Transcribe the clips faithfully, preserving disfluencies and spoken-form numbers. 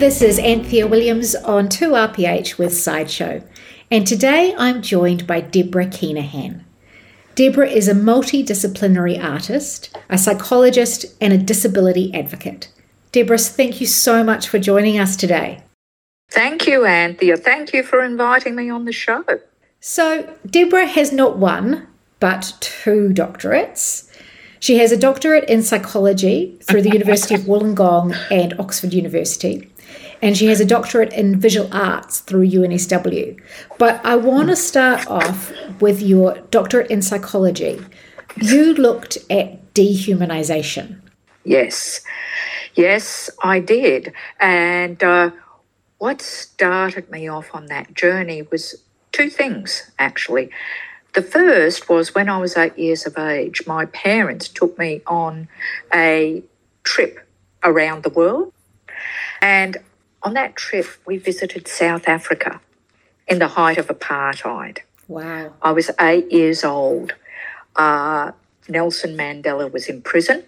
this is Anthea Williams on two R P H with Sideshow, and today I'm joined by Deborah Keenahan. Deborah is a multidisciplinary artist, a psychologist, and a disability advocate. Deborah, thank you so much for joining us today. Thank you, Anthea. Thank you for inviting me on the show. So, Deborah has not one, but two doctorates. She has a doctorate in psychology through the University of Wollongong and Oxford University, and she has a doctorate in visual arts through U N S W. But I want to start off with your doctorate in psychology. You looked at dehumanization. Yes, yes, I did. And uh, what started me off on that journey was two things, actually. The first was when I was eight years of age, my parents took me on a trip around the world. And on that trip, we visited South Africa in the height of apartheid. Wow. I was eight years old. Uh, Nelson Mandela was in prison,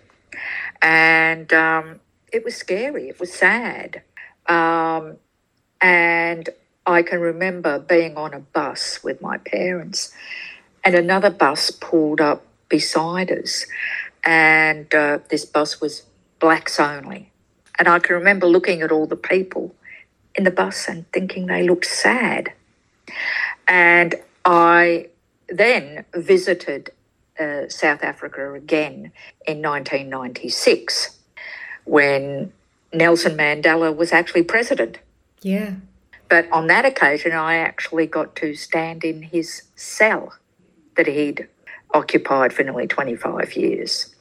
and um, it was scary. It was sad. Um, and I can remember being on a bus with my parents, and another bus pulled up beside us, and uh, this bus was blacks only. And I can remember looking at all the people in the bus and thinking they looked sad. And I then visited uh, South Africa again in nineteen ninety-six when Nelson Mandela was actually president. Yeah. But on that occasion, I actually got to stand in his cell that he'd occupied for nearly twenty-five years.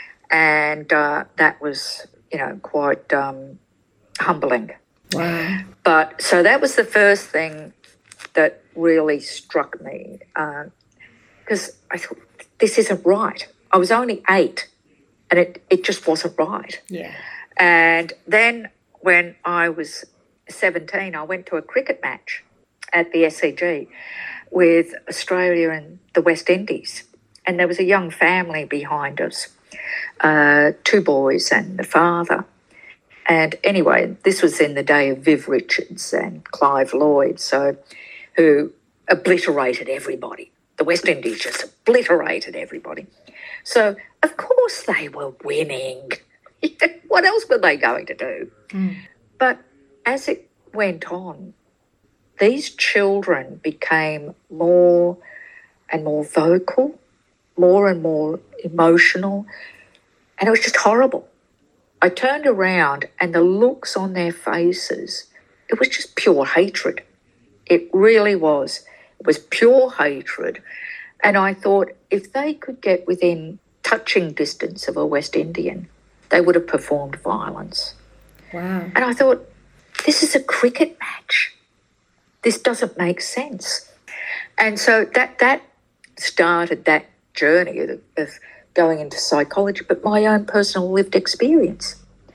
And uh, that was, you know, quite um, humbling. Wow. But so that was the first thing that really struck me, because uh, I thought, this isn't right. I was only eight, and it, it just wasn't right. Yeah. And then when I was seventeen, I went to a cricket match at the S C G with Australia and the West Indies. And there was a young family behind us, uh, two boys and the father. And anyway, this was in the day of Viv Richards and Clive Lloyd, so who obliterated everybody. The West Indies just obliterated everybody. So, of course, they were winning. What else were they going to do? Mm. But as it went on, these children became more and more vocal, more and more emotional, and it was just horrible. I turned around and the looks on their faces, it was just pure hatred. It really was. It was pure hatred. And I thought if they could get within touching distance of a West Indian, they would have performed violence. Wow. And I thought, this is a cricket match. This doesn't make sense. And so that that started that journey of, of going into psychology, but my own personal lived experience.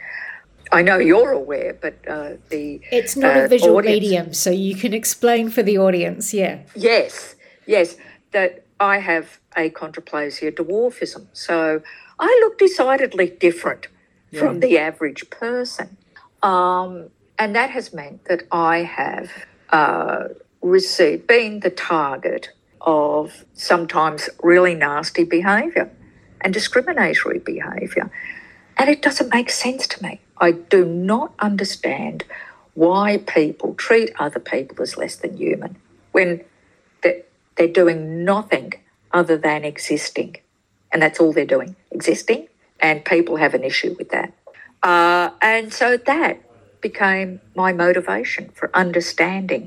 I know you're aware, but uh, the It's not uh, a visual audience, medium, so you can explain for the audience, yeah. Yes, yes, that I have achondroplasia dwarfism. So I look decidedly different yeah. from the average person. Um, and that has meant that I have uh, received, been the target of sometimes really nasty behaviour and discriminatory behaviour. And it doesn't make sense to me. I do not understand why people treat other people as less than human when they're, they're doing nothing other than existing. And that's all they're doing, existing. And people have an issue with that. Uh, and so that became my motivation for understanding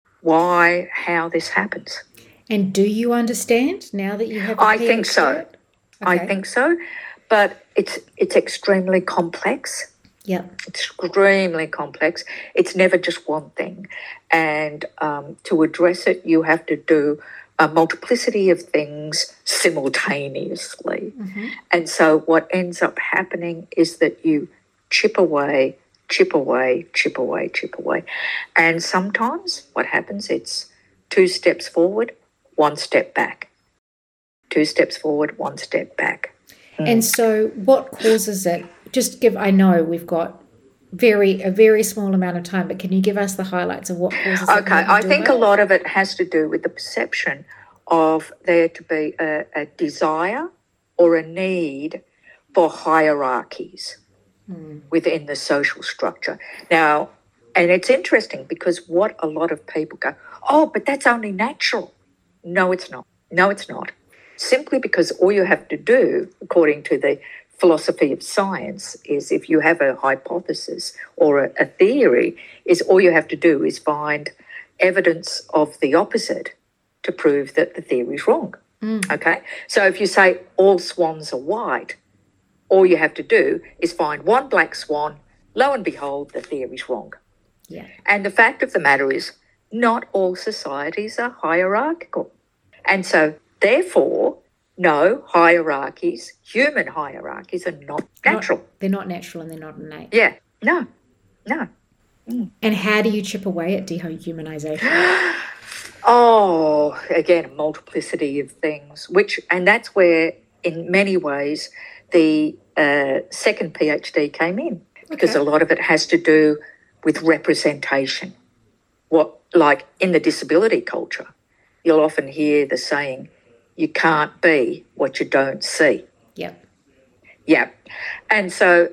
why, how this happens. And do you understand now that you have? I think so. Okay. I think so, but it's it's extremely complex. Yeah, extremely complex. It's never just one thing, and um, to address it, you have to do a multiplicity of things simultaneously. Mm-hmm. And so, what ends up happening is that you chip away. Chip away, chip away, chip away. And sometimes what happens, it's two steps forward, one step back. Two steps forward, one step back. Mm. And so what causes it? Just give, I know we've got very a very small amount of time, but can you give us the highlights of what causes it? Okay, I think a lot of it has to do with the perception of there to be a, a desire or a need for hierarchies mm. within the social structure. Now, and it's interesting because what a lot of people go, oh, but that's only natural. No, it's not. No, it's not. Simply because all you have to do, according to the philosophy of science, is if you have a hypothesis or a, a theory, is all you have to do is find evidence of the opposite to prove that the theory is wrong. Mm. Okay? So if you say all swans are white, all you have to do is find one black swan, lo and behold, the theory is wrong. Yeah. And the fact of the matter is, not all societies are hierarchical. And so, therefore, no, hierarchies, human hierarchies, are not natural. Not, they're not natural and they're not innate. Yeah, no, no. Mm. And how do you chip away at dehumanisation? Oh, again, a multiplicity of things, which, and that's where, in many ways, the uh, second PhD came in, because okay. a lot of it has to do with representation. What, like in the disability culture, you'll often hear the saying, you can't be what you don't see. Yep. Yeah. And so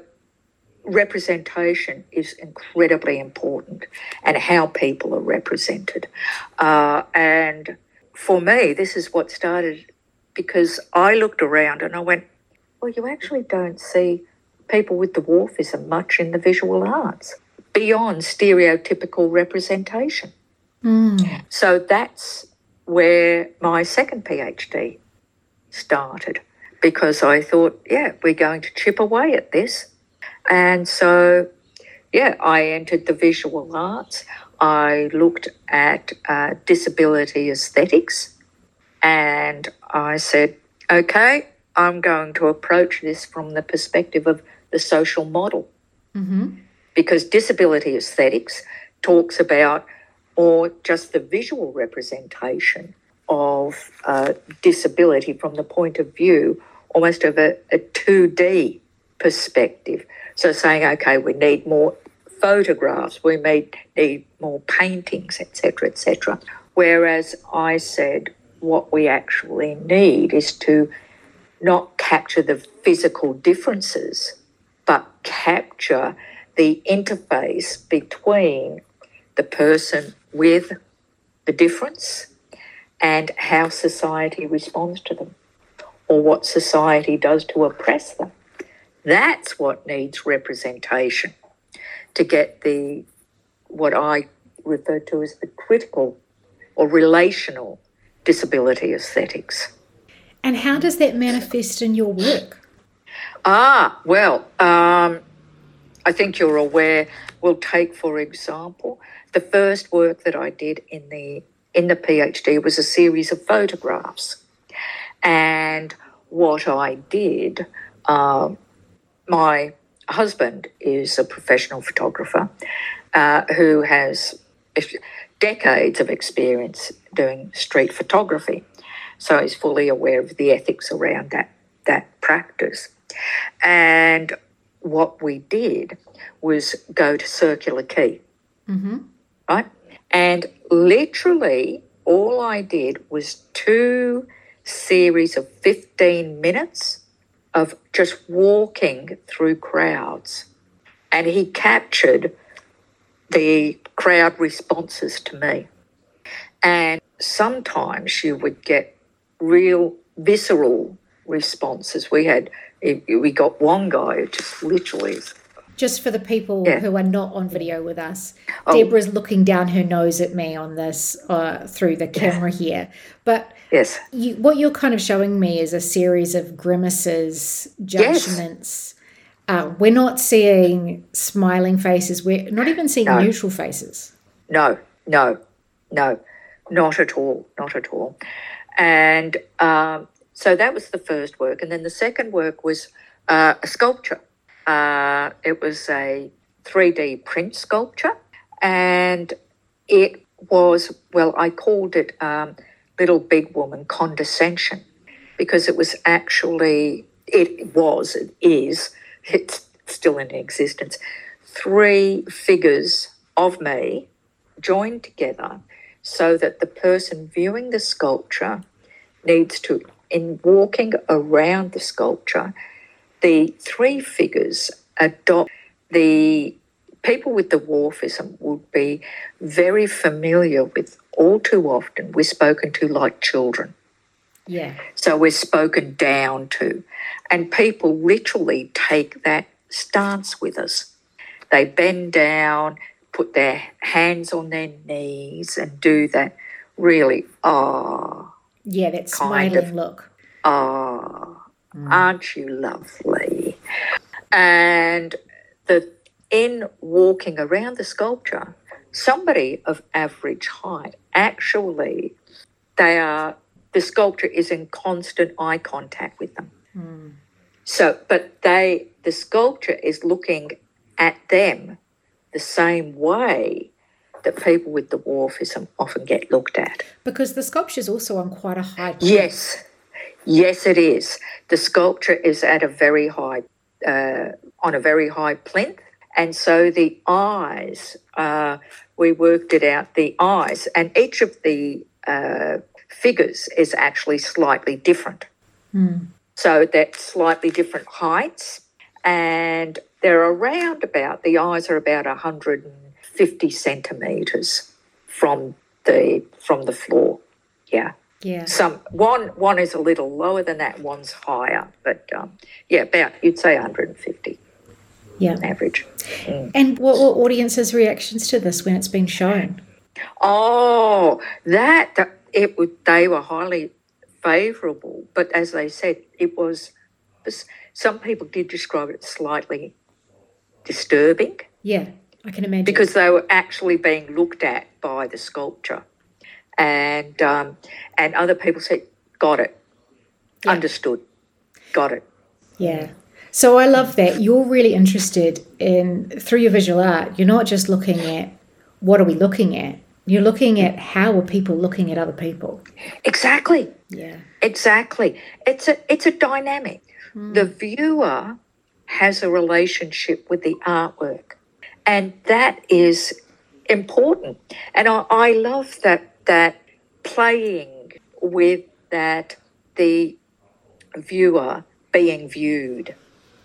representation is incredibly important, and how people are represented. Uh, and for me, this is what started, because I looked around and I went, well, you actually don't see people with dwarfism much in the visual arts, beyond stereotypical representation. Mm. So that's where my second PhD started, because I thought, yeah, we're going to chip away at this. And so, yeah, I entered the visual arts. I looked at uh, disability aesthetics, and I said, okay, I'm going to approach this from the perspective of the social model. Mm-hmm. Because disability aesthetics talks about, or just the visual representation of uh, disability from the point of view almost of a, a two D perspective. So saying, okay, we need more photographs, we need, need more paintings, et cetera, et cetera. Whereas I said what we actually need is to not capture the physical differences, but capture the interface between the person with the difference and how society responds to them, or what society does to oppress them. That's what needs representation to get the, what I refer to as the critical or relational disability aesthetics. And how does that manifest in your work? Ah, well, um, I think you're aware. We'll take, for example, the first work that I did in the in the PhD was a series of photographs. And what I did, um, my husband is a professional photographer uh, who has decades of experience doing street photography. So he's fully aware of the ethics around that, that practice. And what we did was go to Circular Quay, mm-hmm. right? And literally all I did was two series of fifteen minutes of just walking through crowds. And he captured the crowd responses to me. And sometimes you would get real visceral responses. We had, we got one guy who just literally... Just for the people yeah. who are not on video with us, oh. Deborah's looking down her nose at me on this uh, through the camera yeah. here. But yes. you, what you're kind of showing me is a series of grimaces, judgments. Yes. Uh, we're not seeing smiling faces. We're not even seeing no. neutral faces. No, no, no, not at all, not at all. And um, so that was the first work. And then the second work was uh, a sculpture. Uh, it was a three D print sculpture, and it was, well, I called it um, Little Big Woman Condescension, because it was actually, it was, it is, it's still in existence, three figures of me joined together so that the person viewing the sculpture needs to, in walking around the sculpture, the three figures adopt the people with dwarfism would be very familiar with. All too often we're spoken to like children. Yeah. So we're spoken down to. And people literally take that stance with us. They bend down, put their hands on their knees and do that really, ah. Yeah, that kind smiling of, look. Ah, mm. Aren't you lovely? And the in walking around the sculpture, somebody of average height, actually, they are, the sculpture is in constant eye contact with them. Mm. So, but they, the sculpture is looking at them the same way that people with dwarfism often get looked at. Because the sculpture is also on quite a high point. Yes, yes it is. The sculpture is at a very high, uh, on a very high plinth, and so the eyes, uh, we worked it out, the eyes, and each of the uh, figures is actually slightly different. Mm. So that's slightly different heights, and they're around about, the eyes are about one hundred fifty centimetres from the from the floor. Yeah. Yeah. Some one one is a little lower than that, one's higher, but um, yeah, about you'd say one hundred fifty. Yeah. On average. Mm. And what were audiences' reactions to this when it's been shown? Oh, that, that it would, they were highly favourable, but as they said, it was, some people did describe it slightly disturbing. Yeah, I can imagine. Because they were actually being looked at by the sculpture. And um, and other people said, got it, yeah. Understood, got it. Yeah. So I love that. You're really interested in, through your visual art, you're not just looking at what are we looking at, you're looking at how are people looking at other people. Exactly. Yeah. Exactly. It's a, it's a dynamic. Mm. The viewer has a relationship with the artwork, and that is important. And I, I love that that playing with that, the viewer being viewed.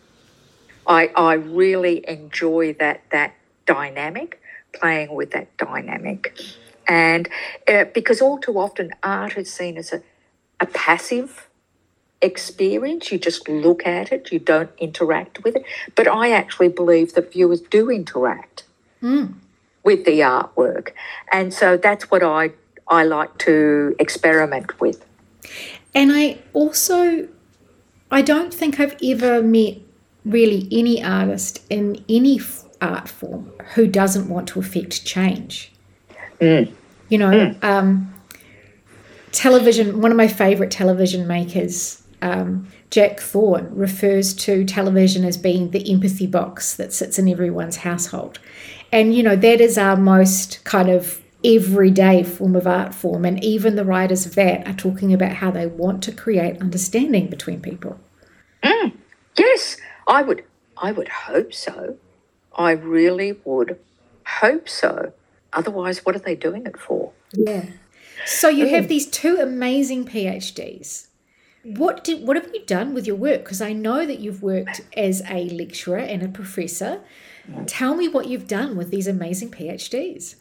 I I really enjoy that that dynamic, playing with that dynamic, and uh, because all too often art is seen as a, a passive experience. You just look at it, you don't interact with it. But I actually believe that viewers do interact mm. with the artwork, and so that's what I I like to experiment with. And I also, I don't think I've ever met really any artist in any art form who doesn't want to affect change. Mm. You know, mm. um, television, one of my favourite television makers, um, Jack Thorne, refers to television as being the empathy box that sits in everyone's household. And, you know, that is our most kind of everyday form of art form. And even the writers of that are talking about how they want to create understanding between people. Mm. Yes, I would. I would hope so. I really would hope so. Otherwise, what are they doing it for? Yeah. So you mm. have these two amazing PhDs. What did what have you done with your work? Because I know that you've worked as a lecturer and a professor. Mm. Tell me what you've done with these amazing PhDs.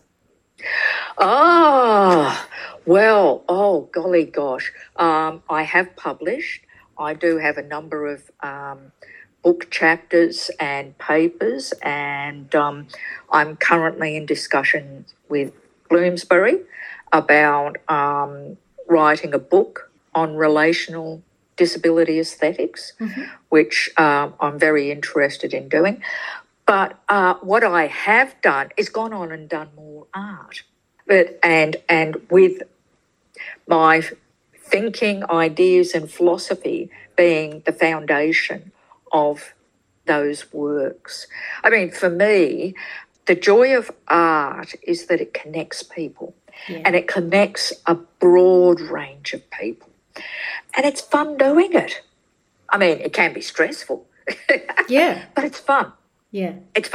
Ah, well, oh, golly gosh. Um, I have published. I do have a number of um, book chapters and papers, and um, I'm currently in discussion with Bloomsbury about um, writing a book on relational disability aesthetics, mm-hmm. which um, I'm very interested in doing. But uh, what I have done is gone on and done more art, but and and with my thinking, ideas, and philosophy being the foundation of those works. I mean, for me, the joy of art is that it connects people, yeah. and it connects a broad range of people, and it's fun doing it. I mean, it can be stressful, yeah, but it's fun. Yeah. It's fun.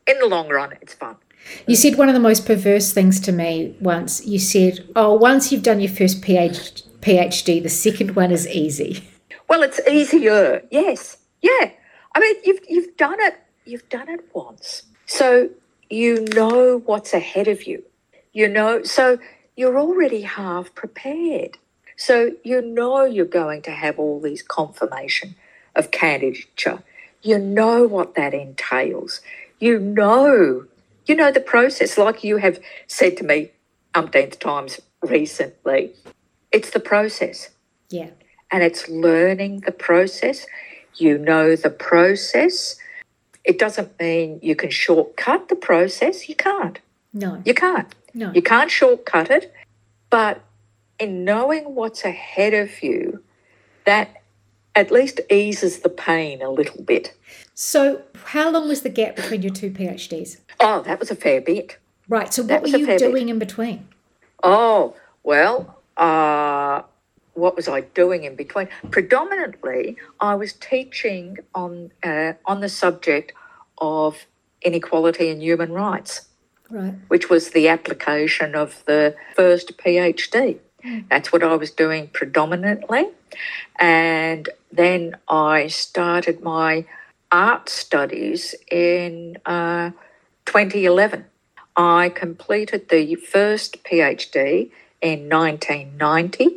in the long run, it's fun. You said one of the most perverse things to me once. You said, oh, once you've done your first PhD, the second one is easy. Well, it's easier, yes. Yeah. I mean, you've you've done it. You've done it once. So you know what's ahead of you. You know, so you're already half prepared. So you know you're going to have all these confirmation of candidature. You know what that entails. You know, you know the process. Like you have said to me umpteenth times recently, it's the process. Yeah. And it's learning the process. You know the process. It doesn't mean you can shortcut the process. You can't. No. You can't. No. You can't shortcut it. But in knowing what's ahead of you, that at least eases the pain a little bit. So how long was the gap between your two PhDs? Oh, that was a fair bit. Right. So That what was were a you fair doing bit. in between? Oh, well, uh, what was I doing in between? Predominantly, I was teaching on uh, on the subject of inequality and human rights, Right. which was the application of the first PhD. Mm. That's what I was doing predominantly. And then I started my art studies in uh, twenty eleven. I completed the first PhD in nineteen ninety,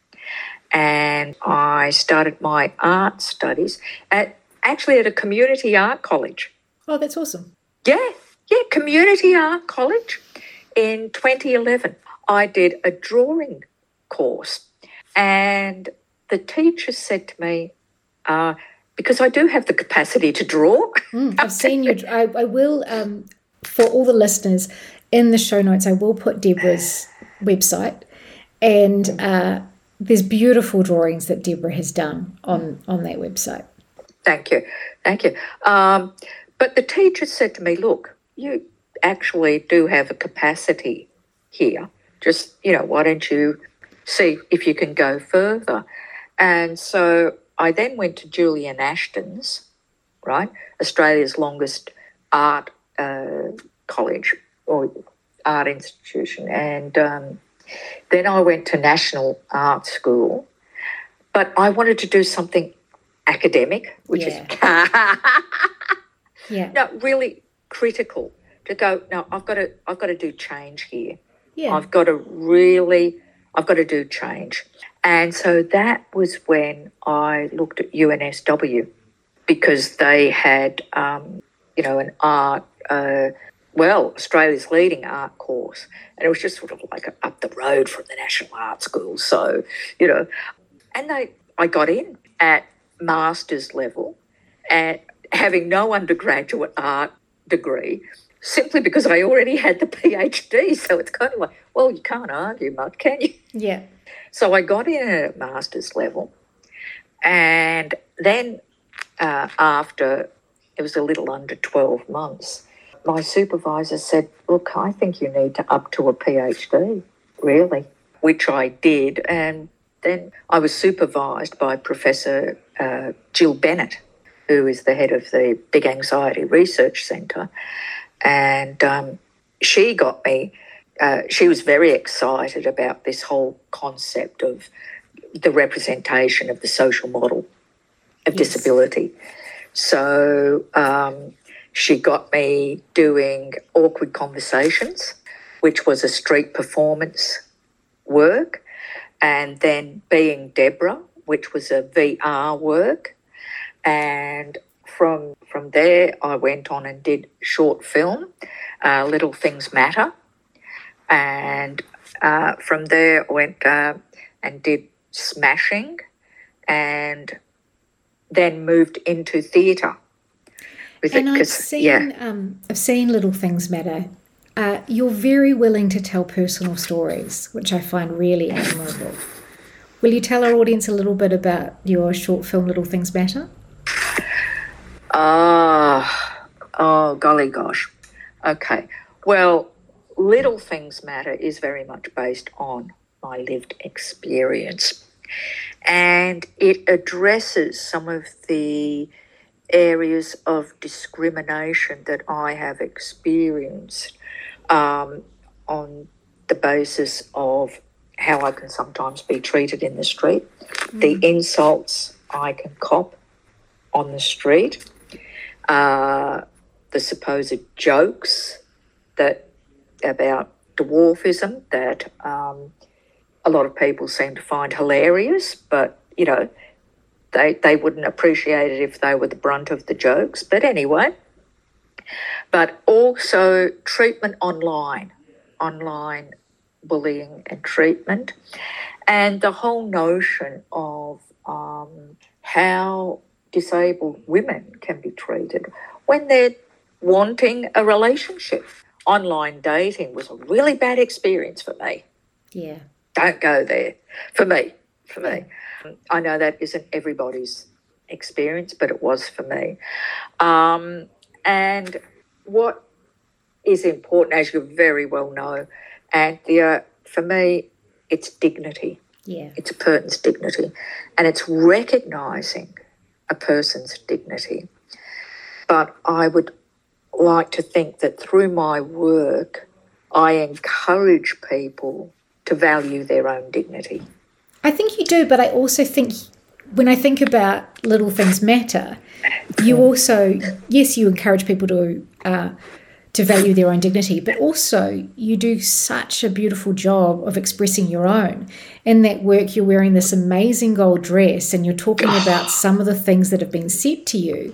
and I started my art studies at actually at a community art college. Oh, that's awesome. Yeah, yeah, community art college in twenty eleven. I did a drawing course, and the teacher said to me, uh, because I do have the capacity to draw. Mm, I've seen you. I, I will, um, for all the listeners, in the show notes, I will put Deborah's website, and uh, there's beautiful drawings that Deborah has done on, on that website. Thank you, thank you. Um, but the teacher said to me, look, you actually do have a capacity here. Just, you know, why don't you see if you can go further? And so I then went to Julian Ashton's, right, Australia's longest art uh, college or art institution. And um, then I went to National Art School, but I wanted to do something academic, which Yeah. is Yeah. no, really critical to go, no, I've got to, I've got to do change here. Yeah. I've got to really, I've got to do change. And so that was when I looked at U N S W, because they had, um, you know, an art, uh, well, Australia's leading art course. And it was just sort of like up the road from the National Art School. So, you know, and they, I got in at master's level and having no undergraduate art degree, simply because I already had the PhD. So it's kind of like, well, you can't argue much, can you? Yeah. So I got in at master's level, and then uh, after, it was a little under twelve months, my supervisor said, look, I think you need to up to a PhD, really, which I did. And then I was supervised by Professor uh, Jill Bennett, who is the head of the Big Anxiety Research Centre. And um, she got me, uh, she was very excited about this whole concept of the representation of the social model of Yes. disability. So um, she got me doing Awkward Conversations, which was a street performance work, and then Being Deborah, which was a V R work. And from from there, I went on and did short film, uh, Little Things Matter. And uh, from there, I went uh, and did Smashing, and then moved into theatre. with And it, I've 'cause- seen, yeah. um, I've seen Little Things Matter. Uh, you're very willing to tell personal stories, which I find really admirable. Will you tell our audience a little bit about your short film, Little Things Matter? Ah, oh, golly gosh. Okay. Well, Little Things Matter is very much based on my lived experience. And it addresses some of the areas of discrimination that I have experienced um, on the basis of how I can sometimes be treated in the street, mm. the insults I can cop on the street, uh, the supposed jokes that about dwarfism that um, a lot of people seem to find hilarious, but, you know, they they wouldn't appreciate it if they were the brunt of the jokes. But anyway, but also treatment online, online bullying and treatment, and the whole notion of um, how disabled women can be treated when they're wanting a relationship. Online dating was a really bad experience for me. Yeah. Don't go there. For me, for me. I know that isn't everybody's experience, but it was for me. Um, and what is important, as you very well know, Anthea, for me, it's dignity. Yeah. It's a person's dignity. And it's recognising a person's dignity. But I would like to think that through my work, I encourage people to value their own dignity. I think you do, but I also think when I think about Little Things Matter, you also, yes, you encourage people to uh, to value their own dignity, but also you do such a beautiful job of expressing your own. In that work, you're wearing this amazing gold dress and you're talking about some of the things that have been said to you.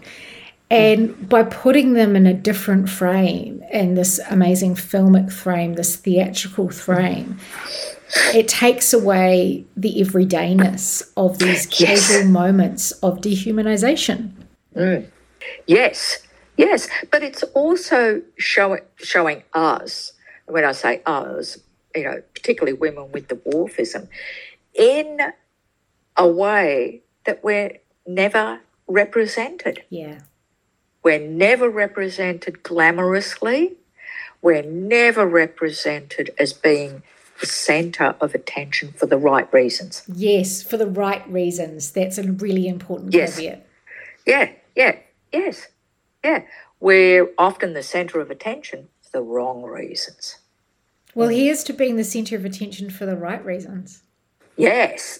And by putting them in a different frame, in this amazing filmic frame, this theatrical frame, it takes away the everydayness of these casual yes. moments of dehumanization. Mm. Yes, yes. But it's also show, showing us, when I say us, you know, particularly women with dwarfism, in a way that we're never represented. Yeah. We're never represented glamorously. We're never represented as being the centre of attention for the right reasons. Yes, for the right reasons. That's a really important yes. caveat. Yeah, yeah, yes, yeah. We're often the centre of attention for the wrong reasons. Well, here's to being the centre of attention for the right reasons. Yes.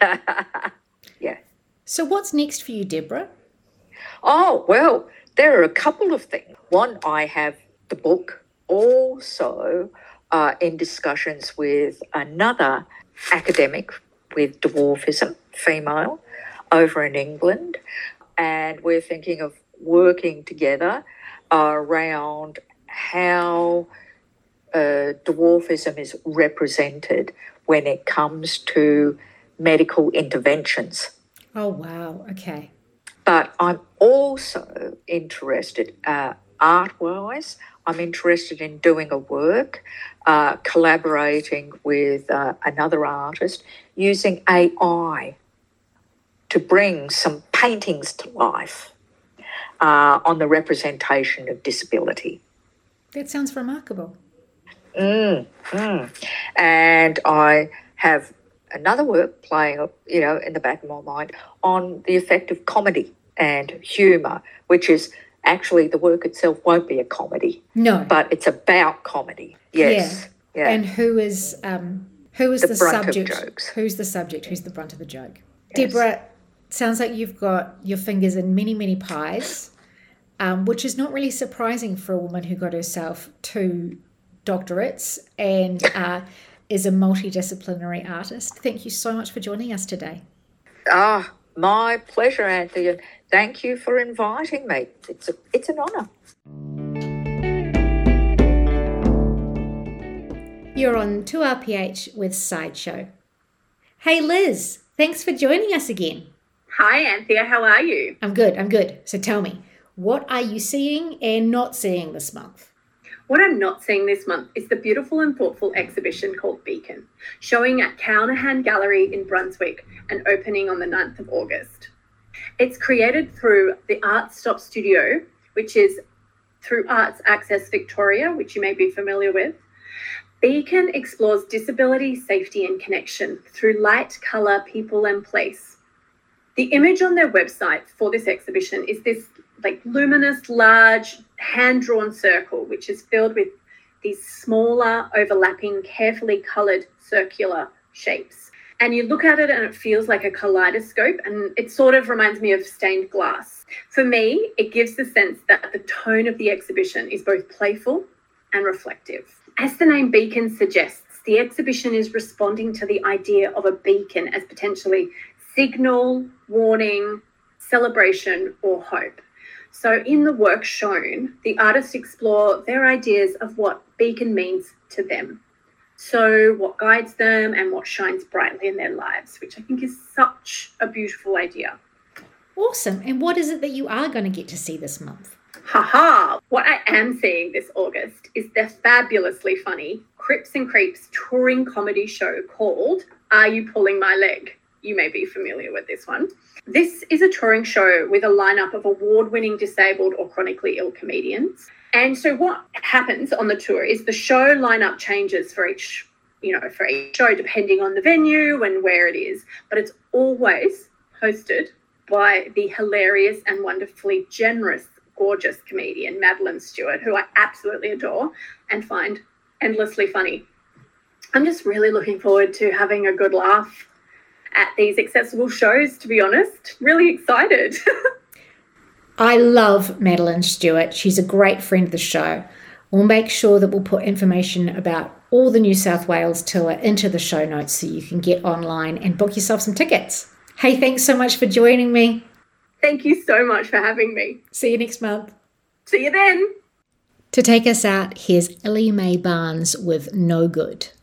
yeah. So what's next for you, Deborah? Oh, well, there are a couple of things. One, I have the book, also uh, in discussions with another academic with dwarfism, female, over in England, and we're thinking of working together uh, around how uh, dwarfism is represented when it comes to medical interventions. Oh, wow. Okay. But I'm also interested, uh, art-wise, I'm interested in doing a work, uh, collaborating with uh, another artist, using A I to bring some paintings to life uh, on the representation of disability. That sounds remarkable. Mm, mm. And I have another work playing, you know, in the back of my mind on the effect of comedy and humour, which is actually the work itself won't be a comedy. No. But it's about comedy. Yes. Yeah. yeah. And who is um who is the, the brunt subject? Of jokes. Who's the subject? Who's the brunt of the joke? Yes. Deborah, sounds like you've got your fingers in many, many pies, um, which is not really surprising for a woman who got herself two doctorates and uh, is a multidisciplinary artist. Thank you so much for joining us today. Ah, my pleasure, Anthea. Thank you for inviting me. It's a, it's an honour. You're on two R P H with Sideshow. Hey, Liz, thanks for joining us again. Hi, Anthea. How are you? I'm good. I'm good. So tell me, what are you seeing and not seeing this month? What I'm not seeing this month is the beautiful and thoughtful exhibition called Beacon, showing at Cownahan Gallery in Brunswick and opening on the ninth of August. It's created through the Art Stop Studio, which is through Arts Access Victoria, which you may be familiar with. Beacon explores disability, safety and connection through light, colour, people and place. The image on their website for this exhibition is this like luminous, large, hand-drawn circle, which is filled with these smaller, overlapping, carefully coloured circular shapes. And you look at it and it feels like a kaleidoscope, and it sort of reminds me of stained glass. For me, it gives the sense that the tone of the exhibition is both playful and reflective. As the name Beacon suggests, the exhibition is responding to the idea of a beacon as potentially signal, warning, celebration, or hope. So in the work shown, the artists explore their ideas of what beacon means to them. So what guides them and what shines brightly in their lives, which I think is such a beautiful idea. Awesome. And what is it that you are going to get to see this month? Haha! What I am seeing this August is the fabulously funny Crips and Creeps touring comedy show called Are You Pulling My Leg? You may be familiar with this one. This is a touring show with a lineup of award-winning disabled or chronically ill comedians. And so what happens on the tour is the show lineup changes for each, you know, for each show depending on the venue and where it is. But it's always hosted by the hilarious and wonderfully generous, gorgeous comedian Madeline Stewart, who I absolutely adore and find endlessly funny. I'm just really looking forward to having a good laugh at these accessible shows, to be honest. Really excited. I love Madeline Stewart. She's a great friend of the show. We'll make sure that we'll put information about all the New South Wales tour into the show notes so you can get online and book yourself some tickets. Hey, thanks so much for joining me. Thank you so much for having me. See you next month. See you then. To take us out, here's Ellie Mae Barnes with No Good.